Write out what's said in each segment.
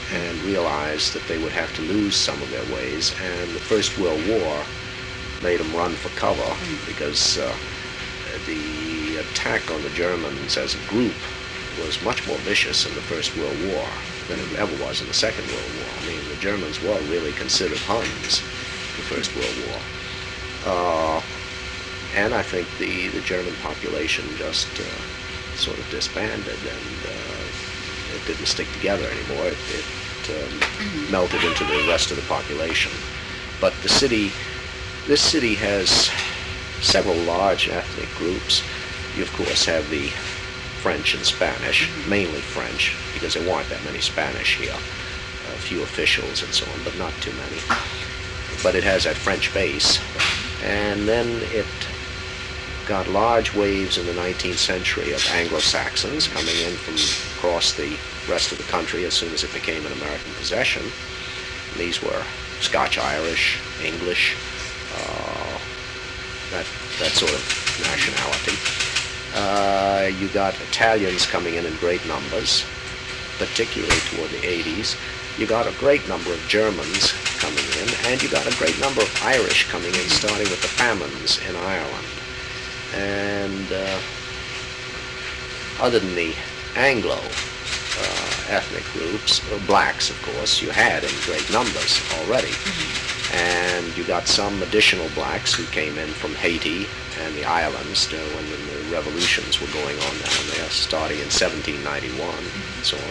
and realized that they would have to lose some of their ways, and the First World War made them run for cover because the attack on the Germans as a group was much more vicious in the First World War than it ever was in the Second World War. I mean, the Germans were really considered Huns in the First World War. And I think the German population just sort of disbanded, and it didn't stick together anymore. It melted into the rest of the population. But this city has several large ethnic groups. You, of course, have the French and Spanish, mainly French, because there weren't that many Spanish here. A few officials and so on, but not too many. But it has that French base. And then it got large waves in the 19th century of Anglo-Saxons coming in from across the rest of the country as soon as it became an American possession. And these were Scotch-Irish, English, that sort of nationality. You got Italians coming in great numbers, particularly toward the 80s. You got a great number of Germans coming in, and you got a great number of Irish coming in, starting with the famines in Ireland. And other than the Anglo ethnic groups, blacks, of course, you had in great numbers already. And you got some additional blacks who came in from Haiti and the islands when the revolutions were going on down there, starting in 1791 and so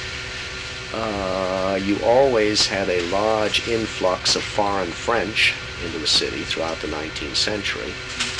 on. You always had a large influx of foreign French into the city throughout the 19th century.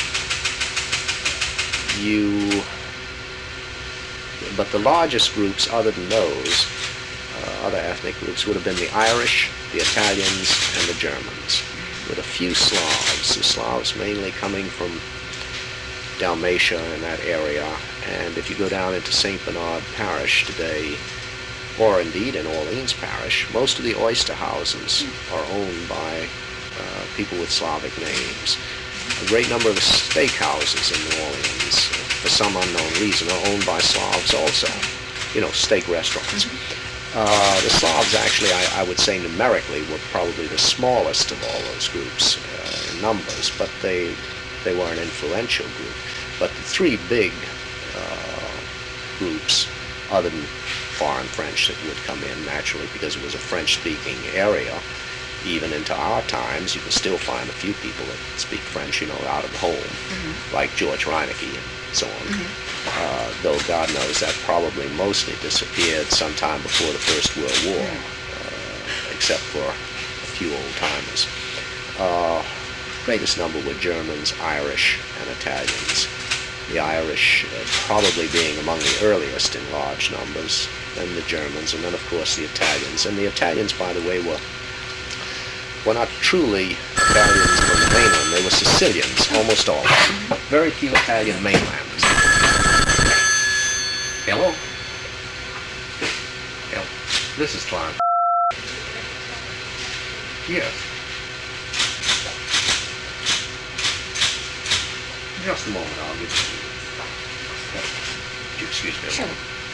But the largest groups other than those, other ethnic groups, would have been the Irish, the Italians, and the Germans, with a few Slavs. The Slavs mainly coming from Dalmatia and that area. And if you go down into St. Bernard Parish today, or indeed in Orleans Parish, most of the oyster houses are owned by people with Slavic names. A great number of the steak houses in New Orleans, for some unknown reason, are owned by Slavs also. You know, steak restaurants. The Slavs actually, I would say numerically, were probably the smallest of all those groups in numbers, but they were an influential group. But the three big groups, other than foreign French that would come in naturally because it was a French-speaking area, even into our times, you can still find a few people that speak French, you know, out of home, like George Reinecke and so on. Though God knows that probably mostly disappeared sometime before the First World War, except for a few old-timers. Greatest number were Germans, Irish, and Italians. The Irish probably being among the earliest in large numbers, then the Germans, and then, of course, the Italians. And the Italians, by the way, were not truly Italians from the mainland. They were Sicilians, almost all. Very few Italian mainlanders. Hello? Hello. This is Clark. Yes. Just a moment, I'll give you. Excuse me. Sure.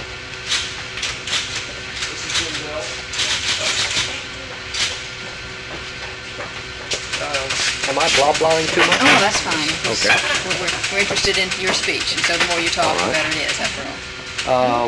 This is Jim Bell. Am I blah-blahing too much? Oh, that's fine. Okay. We're interested in your speech, and so the more you talk, All the right. better it is, after all.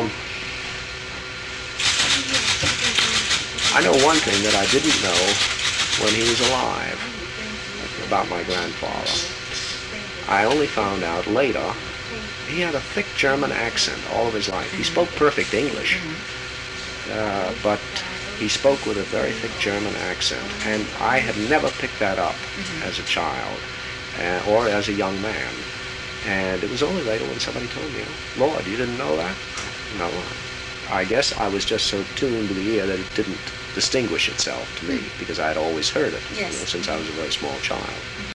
I know one thing that I didn't know when he was alive about my grandfather. I only found out later he had a thick German accent all of his life. He spoke perfect English, but he spoke with a very thick German accent, and I had never picked that up as a child or as a young man. And it was only later when somebody told me, Lord, you didn't know that? No. I guess I was just so tuned to the ear that it didn't distinguish itself to me because I had always heard it, Yes. since I was a very small child.